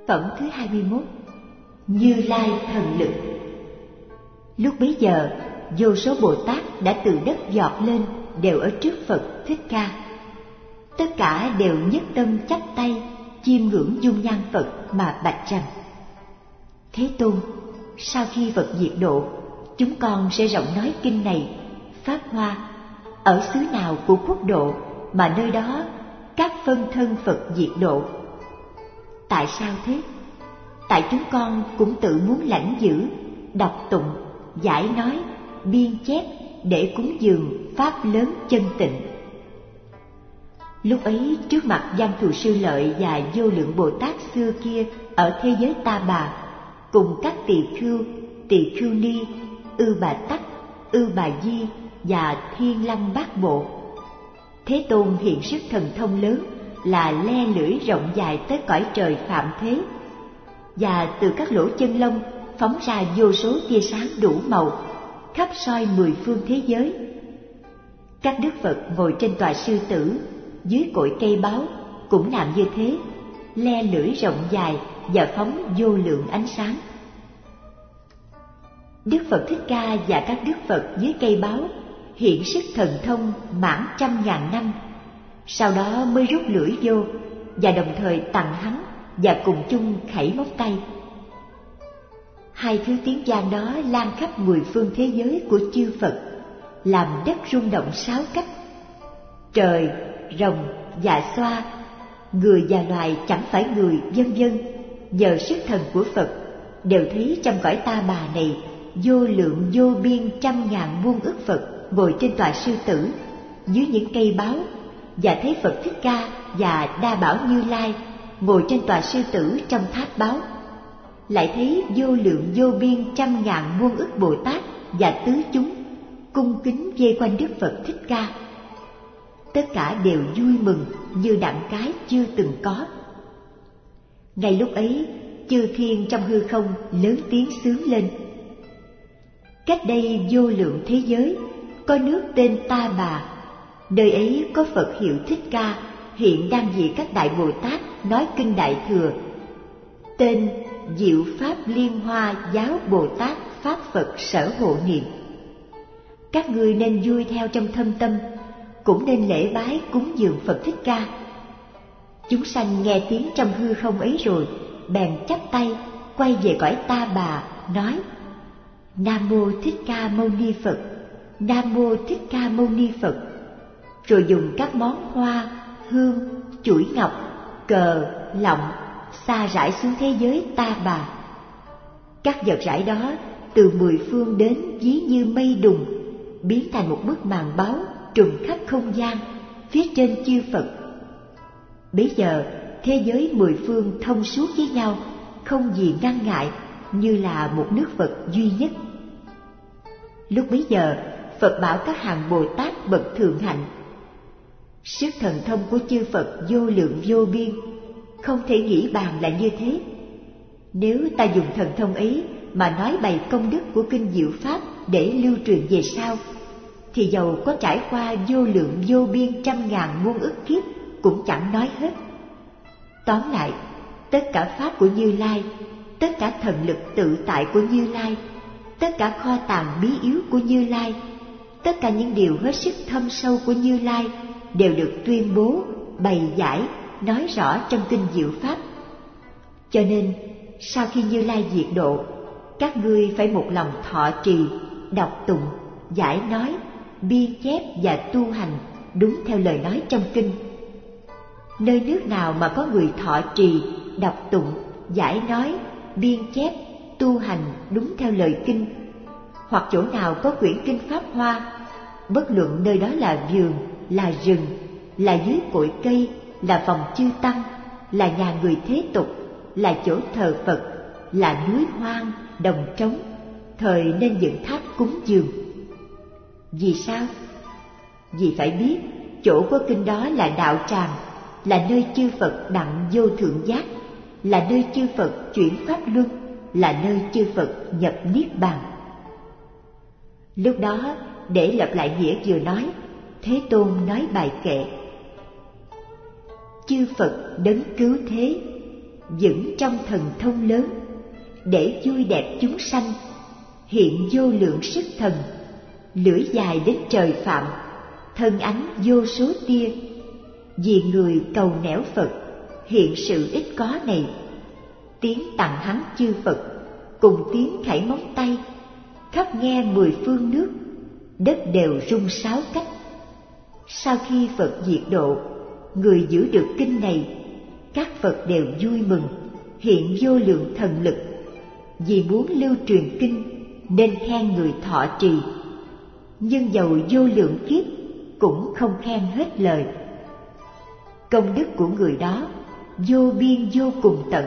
Phẩm thứ 21. Như Lai thần lực. Lúc bấy giờ, vô số Bồ Tát đã từ đất giọt lên, đều ở trước Phật Thích Ca. Tất cả đều nhất tâm chắp tay chiêm ngưỡng dung nhan Phật mà bạch rằng: Thế Tôn, sau khi Phật diệt độ, chúng con sẽ rộng nói kinh này pháp hoa ở xứ nào của quốc độ mà nơi đó các phân thân Phật diệt độ. Tại sao thế? Tại chúng con cũng tự muốn lãnh giữ, đọc tụng, giải nói, biên chép để cúng dường pháp lớn chân tịnh. Lúc ấy trước mặt Văn Thù Sư Lợi và vô lượng Bồ Tát xưa kia ở thế giới Ta Bà, cùng các tỳ khưu ni, Ư Bà Tắc, Ư Bà Di và Thiên Lăng Bát Bộ, Thế Tôn hiện sức thần thông lớn là le lưỡi rộng dài tới cõi trời phạm thế, và từ các lỗ chân lông phóng ra vô số tia sáng đủ màu, khắp soi mười phương thế giới. Các đức Phật ngồi trên tọa sư tử, dưới cội cây báu cũng làm như thế, le lưỡi rộng dài và phóng vô lượng ánh sáng. Đức Phật Thích Ca và các đức Phật dưới cây báu hiện sức thần thông mãn 100.000 năm, sau đó mới rút lưỡi vô và đồng thời tặng hắn và cùng chung khẩy móng tay. Hai thứ tiếng vang đó lan khắp mười phương thế giới của chư Phật, làm đất rung động 6 cách. Trời, rồng và xoa, người và loài chẳng phải người, vân vân, nhờ sức thần của Phật đều thấy trong cõi Ta Bà này vô lượng vô biên 100.000 muôn ức Phật ngồi trên tọa sư tử dưới những cây báu, và thấy Phật Thích Ca và Đa Bảo Như Lai ngồi trên tọa sư tử trong tháp báu. Lại thấy vô lượng vô biên 100.000 muôn ức Bồ Tát và tứ chúng cung kính vây quanh Đức Phật Thích Ca. Tất cả đều vui mừng như đặng cái chưa từng có. Ngay lúc ấy, chư thiên trong hư không lớn tiếng xướng lên: Cách đây vô lượng thế giới, có nước tên Ta Bà, nơi ấy có Phật hiệu Thích Ca hiện đang vì các đại Bồ Tát nói kinh Đại Thừa, tên Diệu Pháp Liên Hoa Giáo Bồ Tát Pháp Phật Sở Hộ Niệm. Các ngươi nên vui theo trong thâm tâm, cũng nên lễ bái cúng dường Phật Thích Ca. Chúng sanh nghe tiếng trong hư không ấy rồi, bèn chắp tay quay về cõi Ta Bà, nói: Nam Mô Thích Ca Mâu Ni Phật, Nam Mô Thích Ca Mâu Ni Phật. Rồi dùng các món hoa, hương, chuỗi ngọc, cờ, lọng sa rải xuống thế giới Ta Bà. Các vật rải đó từ mười phương đến ví như mây đùng, biến thành một bức màn báu trùm khắp không gian phía trên chư Phật. Bấy giờ thế giới mười phương thông suốt với nhau, không gì ngăn ngại, như là một nước Phật duy nhất. Lúc bấy giờ Phật bảo các hàng Bồ Tát bậc thượng hạnh: Sức thần thông của chư Phật vô lượng vô biên, không thể nghĩ bàn là như thế. Nếu ta dùng thần thông ấy mà nói bày công đức của kinh Diệu Pháp để lưu truyền về sau, thì dầu có trải qua vô lượng vô biên 100.000 muôn ức kiếp cũng chẳng nói hết. Tóm lại, tất cả pháp của Như Lai, tất cả thần lực tự tại của Như Lai, tất cả kho tàng bí yếu của Như Lai, tất cả những điều hết sức thâm sâu của Như Lai đều được tuyên bố, bày giải, nói rõ trong kinh Diệu Pháp. Cho nên, sau khi Như Lai diệt độ, các ngươi phải một lòng thọ trì, đọc tụng, giải nói, biên chép và tu hành đúng theo lời nói trong kinh. Nơi nước nào mà có người thọ trì, đọc tụng, giải nói, biên chép, tu hành đúng theo lời kinh, hoặc chỗ nào có quyển kinh Pháp Hoa, bất luận nơi đó là vườn, là rừng, là dưới cội cây, là phòng chư tăng, là nhà người thế tục, là chỗ thờ Phật, là núi hoang, đồng trống, thời nên dựng tháp cúng dường. Vì sao? Vì phải biết chỗ của kinh đó là đạo tràng, là nơi chư Phật đặng vô thượng giác, là nơi chư Phật chuyển pháp luân, là nơi chư Phật nhập niết bàn. Lúc đó, để lặp lại nghĩa vừa nói, Thế Tôn nói bài kệ: Chư Phật đấng cứu thế, vững trong thần thông lớn, để vui đẹp chúng sanh, hiện vô lượng sức thần, lưỡi dài đến trời phạm, thân ánh vô số tia. Vì người cầu nẻo Phật, hiện sự ít có này, tiếng tặng hắn chư Phật, cùng tiếng khảy móng tay, khắp nghe mười phương nước, đất đều rung sáu cách. Sau khi Phật diệt độ, người giữ được kinh này, các Phật đều vui mừng, hiện vô lượng thần lực. Vì muốn lưu truyền kinh nên khen người thọ trì, nhưng dầu vô lượng kiếp cũng không khen hết lời. Công đức của người đó vô biên vô cùng tận,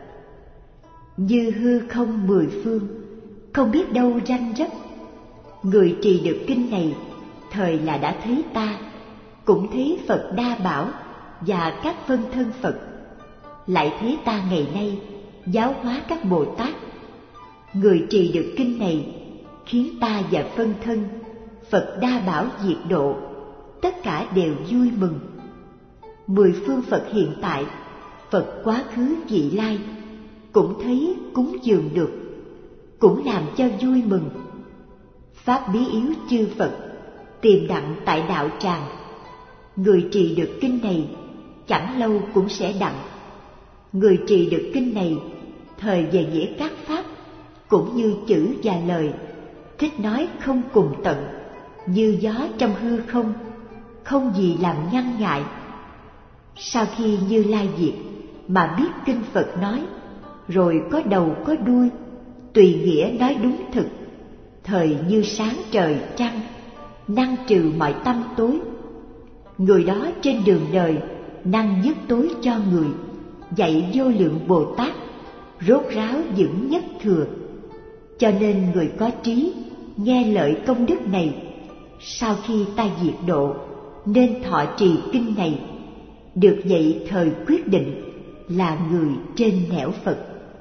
như hư không mười phương, không biết đâu ranh rấp. Người trì được kinh này, thời là đã thấy ta, cũng thấy Phật Đa Bảo và các phân thân Phật, lại thấy ta ngày nay giáo hóa các Bồ Tát. Người trì được kinh này khiến ta và phân thân Phật Đa Bảo diệt độ, tất cả đều vui mừng. Mười phương Phật hiện tại, Phật quá khứ vị lai, cũng thấy cúng dường được, cũng làm cho vui mừng. Pháp bí yếu chư Phật tìm đặng tại đạo tràng, người trì được kinh này chẳng lâu cũng sẽ đặng. Người trì được kinh này, thời về nghĩa các pháp, cũng như chữ và lời, thích nói không cùng tận, như gió trong hư không, không gì làm ngăn ngại. Sau khi Như Lai diệt, mà biết kinh Phật nói, rồi có đầu có đuôi, tùy nghĩa nói đúng thực, thời như sáng trời trăng, năng trừ mọi tâm tối. Người đó trên đường đời năng dứt tối cho người, dạy vô lượng Bồ Tát, rốt ráo vững nhất thừa. Cho nên người có trí nghe lợi công đức này, sau khi ta diệt độ nên thọ trì kinh này, được vậy thời quyết định là người trên nẻo Phật.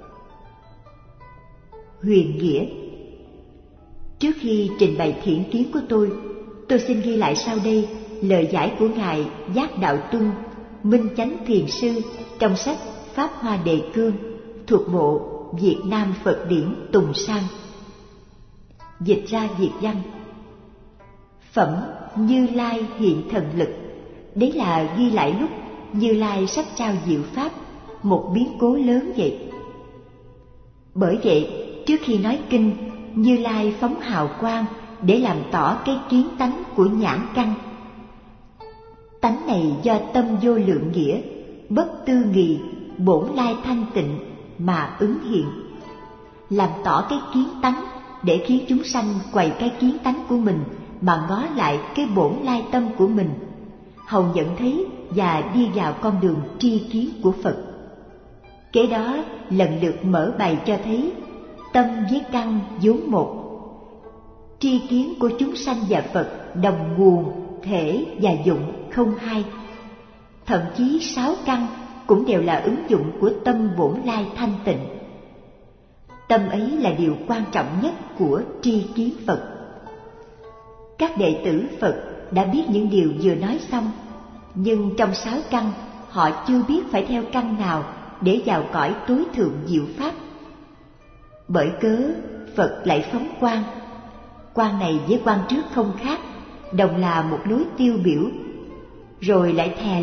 Huyền nghĩa. Trước khi trình bày thiện kiến của tôi xin ghi lại sau đây lời giải của Ngài Giác Đạo Tuân, Minh Chánh Thiền Sư trong sách Pháp Hoa Đề Cương thuộc bộ Việt Nam Phật Điển Tùng Sang. Dịch ra Việt văn: Phẩm Như Lai hiện thần lực, đấy là ghi lại lúc Như Lai sắp trao diệu pháp, một biến cố lớn vậy. Bởi vậy, trước khi nói kinh, Như Lai phóng hào quang để làm tỏ cái kiến tánh của nhãn căn. Tánh này do tâm vô lượng nghĩa, bất tư nghì, bổn lai thanh tịnh mà ứng hiện. Làm tỏ cái kiến tánh để khiến chúng sanh quầy cái kiến tánh của mình mà ngó lại cái bổn lai tâm của mình, hầu nhận thấy và đi vào con đường tri kiến của Phật. Kế đó lần lượt mở bày cho thấy tâm với căn vốn một, tri kiến của chúng sanh và Phật đồng nguồn, thể và dụng không hai. Thậm chí 6 căn cũng đều là ứng dụng của tâm bổn lai thanh tịnh. Tâm ấy là điều quan trọng nhất của tri kiến Phật. Các đệ tử Phật đã biết những điều vừa nói xong, nhưng trong 6 căn họ chưa biết phải theo căn nào để vào cõi tối thượng diệu pháp. Bởi cớ Phật lại phóng quang. Quang này với quang trước không khác, đồng là một lối tiêu biểu. Rồi lại thè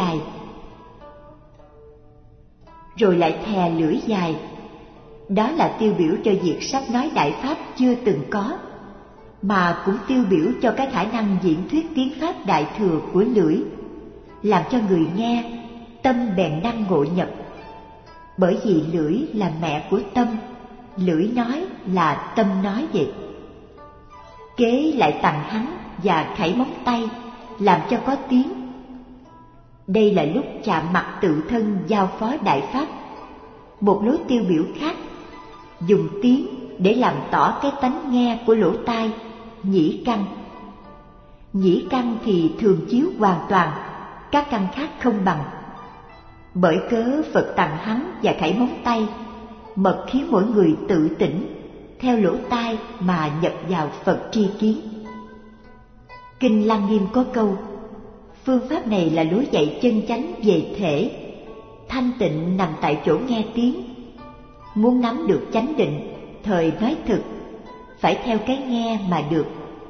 lưỡi dài, đó là tiêu biểu cho việc sắp nói đại pháp chưa từng có, mà cũng tiêu biểu cho cái khả năng diễn thuyết tiếng pháp đại thừa của lưỡi, làm cho người nghe tâm bèn năng ngộ nhập. Bởi vì lưỡi là mẹ của tâm, lưỡi nói là tâm nói vậy. Kế lại tặng hắn và khảy móng tay, làm cho có tiếng. Đây là lúc chạm mặt tự thân giao phó đại pháp. Một lối tiêu biểu khác, dùng tiếng để làm tỏ cái tánh nghe của lỗ tai, nhĩ căn. Nhĩ căn thì thường chiếu hoàn toàn, các căn khác không bằng. Bởi cớ Phật tặng hắn và khảy móng tay, mật khiến mỗi người tự tỉnh, theo lỗ tai mà nhập vào Phật tri kiến. Kinh Lăng Nghiêm có câu: phương pháp này là lối dạy chân chánh về thể, thanh tịnh nằm tại chỗ nghe tiếng. Muốn nắm được chánh định, thời nói thực, phải theo cái nghe mà được.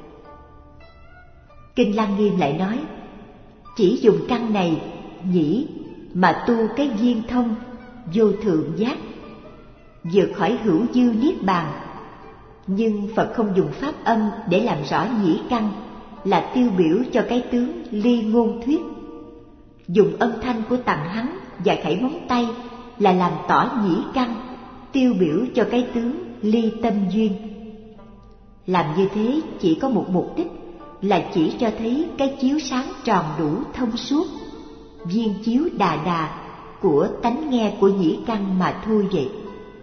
Kinh Lăng Nghiêm lại nói, chỉ dùng căn này, nhĩ, mà tu cái viên thông, vô thượng giác, vượt khỏi hữu dư niết bàn. Nhưng Phật không dùng pháp âm để làm rõ nhĩ căn, là tiêu biểu cho cái tướng ly ngôn thuyết. Dùng âm thanh của tằng hắn và khẩy móng tay là làm tỏ nhĩ căn, tiêu biểu cho cái tướng ly tâm duyên. Làm như thế chỉ có một mục đích, là chỉ cho thấy cái chiếu sáng tròn đủ thông suốt, viên chiếu đà đà của tánh nghe của nhĩ căn mà thôi vậy.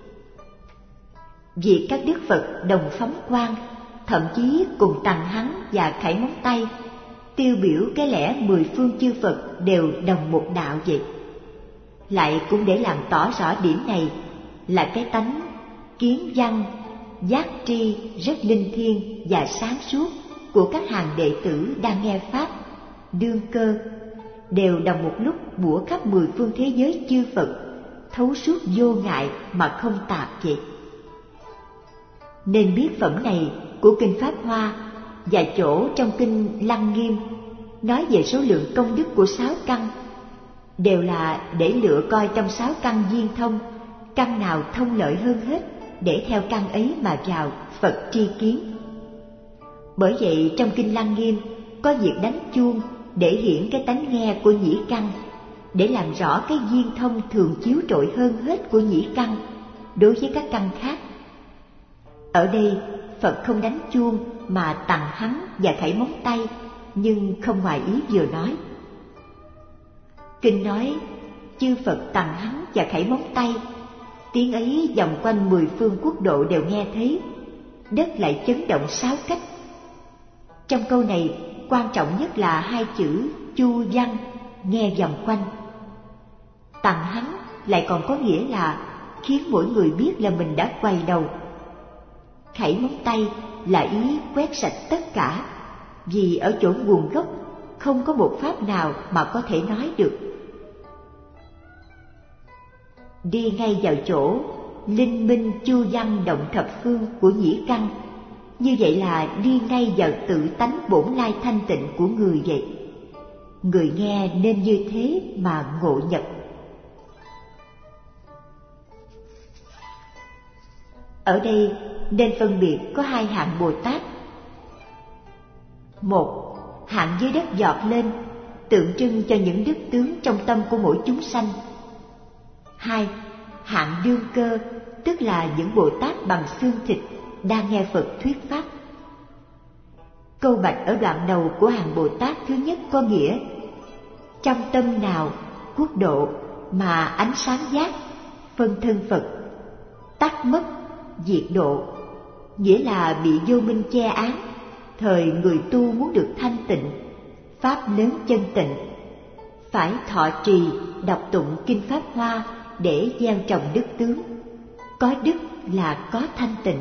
Việc các đức Phật đồng phóng quang, thậm chí cùng tằng hắn và khẩy móng tay, tiêu biểu cái lẽ mười phương chư Phật đều đồng một đạo vậy. Lại cũng để làm tỏ rõ điểm này là cái tánh kiến văn, giác tri rất linh thiêng và sáng suốt của các hàng đệ tử đang nghe pháp, đương cơ, đều đồng một lúc bủa khắp mười phương thế giới chư Phật, thấu suốt vô ngại mà không tạp vậy. Nên biết phẩm này của Kinh Pháp Hoa và chỗ trong Kinh Lăng Nghiêm nói về số lượng công đức của 6 căn, đều là để lựa coi trong 6 căn viên thông, căn nào thông lợi hơn hết, để theo căn ấy mà vào Phật tri kiến. Bởi vậy trong Kinh Lăng Nghiêm có việc đánh chuông để hiển cái tánh nghe của nhĩ căn, để làm rõ cái viên thông thường chiếu trội hơn hết của nhĩ căn đối với các căn khác. Ở đây Phật không đánh chuông mà tằng hắn và khẩy móng tay, nhưng không ngoài ý vừa nói. Kinh nói chư Phật tằng hắn và khẩy móng tay, tiếng ấy vòng quanh mười phương quốc độ đều nghe thấy, đất lại chấn động 6 cách. Trong câu này quan trọng nhất là 2 chữ chu văn nghe vòng quanh. Tằng hắn lại còn có nghĩa là khiến mỗi người biết là mình đã quay đầu. Khẩy móng tay là ý quét sạch tất cả, vì ở chỗ nguồn gốc không có một pháp nào mà có thể nói được. Đi ngay vào chỗ linh minh chu văn động thập phương của nhĩ căn, như vậy là đi ngay vào tự tánh bổn lai thanh tịnh của người vậy. Người nghe nên như thế mà ngộ nhập. Ở đây nên phân biệt có 2 hạng Bồ Tát. 1. Hạng dưới đất giọt lên, tượng trưng cho những đức tướng trong tâm của mỗi chúng sanh. 2. Hạng đương cơ, tức là những Bồ Tát bằng xương thịt đang nghe Phật thuyết pháp. Câu bạch ở đoạn đầu của hàng Bồ Tát thứ nhất có nghĩa: trong tâm nào, quốc độ mà ánh sáng giác, phân thân Phật, tắt mất, diệt độ, nghĩa là bị vô minh che án, thời người tu muốn được thanh tịnh, pháp lớn chân tịnh, phải thọ trì, đọc tụng Kinh Pháp Hoa để gieo trồng đức tướng. Có đức là có thanh tịnh.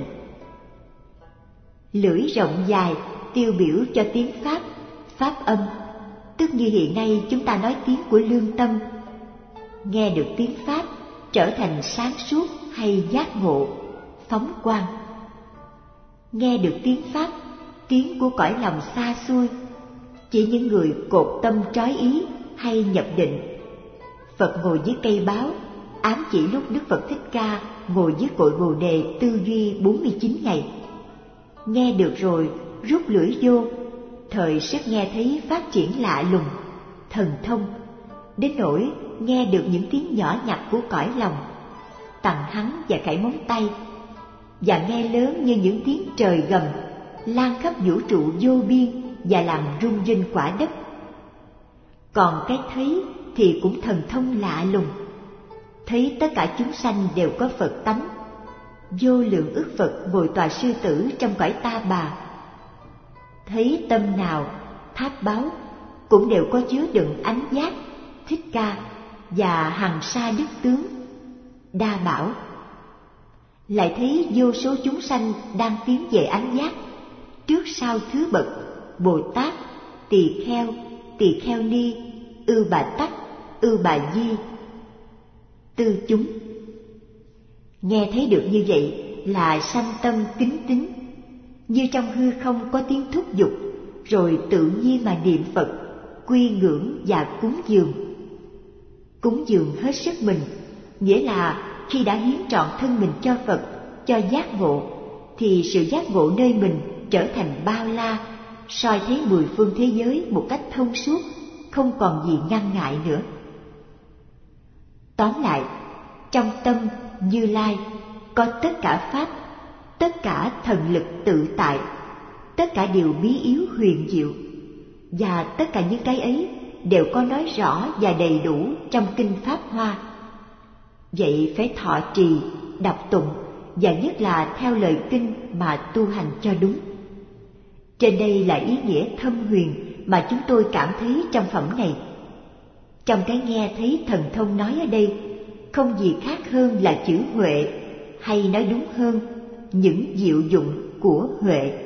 Lưỡi rộng dài tiêu biểu cho tiếng Pháp, Pháp âm, tức như hiện nay chúng ta nói tiếng của lương tâm. Nghe được tiếng Pháp trở thành sáng suốt hay giác ngộ, phóng quang. Nghe được tiếng Pháp, tiếng của cõi lòng xa xôi, chỉ những người cột tâm trói ý hay nhập định. Phật ngồi dưới cây báo, ám chỉ lúc Đức Phật Thích Ca ngồi dưới cội Bồ Đề tư duy 49 ngày. Nghe được rồi, rút lưỡi vô, thời sức nghe thấy phát triển lạ lùng, thần thông, đến nỗi nghe được những tiếng nhỏ nhặt của cõi lòng, tằng hắn và khẩy móng tay, và nghe lớn như những tiếng trời gầm, lan khắp vũ trụ vô biên và làm rung rinh quả đất. Còn cái thấy thì cũng thần thông lạ lùng, thấy tất cả chúng sanh đều có Phật tánh, vô lượng ức Phật ngồi tòa sư tử trong cõi ta bà. Thấy tâm nào, tháp báu cũng đều có chứa đựng ánh giác, Thích Ca và hằng sa đức tướng, đa bảo. Lại thấy vô số chúng sanh đang tiến về ánh giác, trước sau thứ bậc Bồ Tát, Tỳ Kheo ni, Ư Bà Tắc, Ư Bà Di. tư chúng. Nghe thấy được như vậy là sanh tâm kính tín, như trong hư không có tiếng thúc giục, rồi tự nhiên mà niệm Phật, quy ngưỡng và cúng dường. Cúng dường hết sức mình, nghĩa là khi đã hiến trọn thân mình cho Phật, cho giác ngộ, thì sự giác ngộ nơi mình trở thành bao la, soi thấy mười phương thế giới một cách thông suốt, không còn gì ngăn ngại nữa. Tóm lại, trong tâm Như Lai có tất cả pháp, tất cả thần lực tự tại, tất cả điều bí yếu huyền diệu, và tất cả những cái ấy đều có nói rõ và đầy đủ trong Kinh Pháp Hoa. Vậy phải thọ trì, đọc tụng, và nhất là theo lời kinh mà tu hành cho đúng. Trên đây là ý nghĩa thâm huyền mà chúng tôi cảm thấy trong phẩm này. Trong cái nghe thấy thần thông nói ở đây, không gì khác hơn là chữ huệ, hay nói đúng hơn, những diệu dụng của huệ.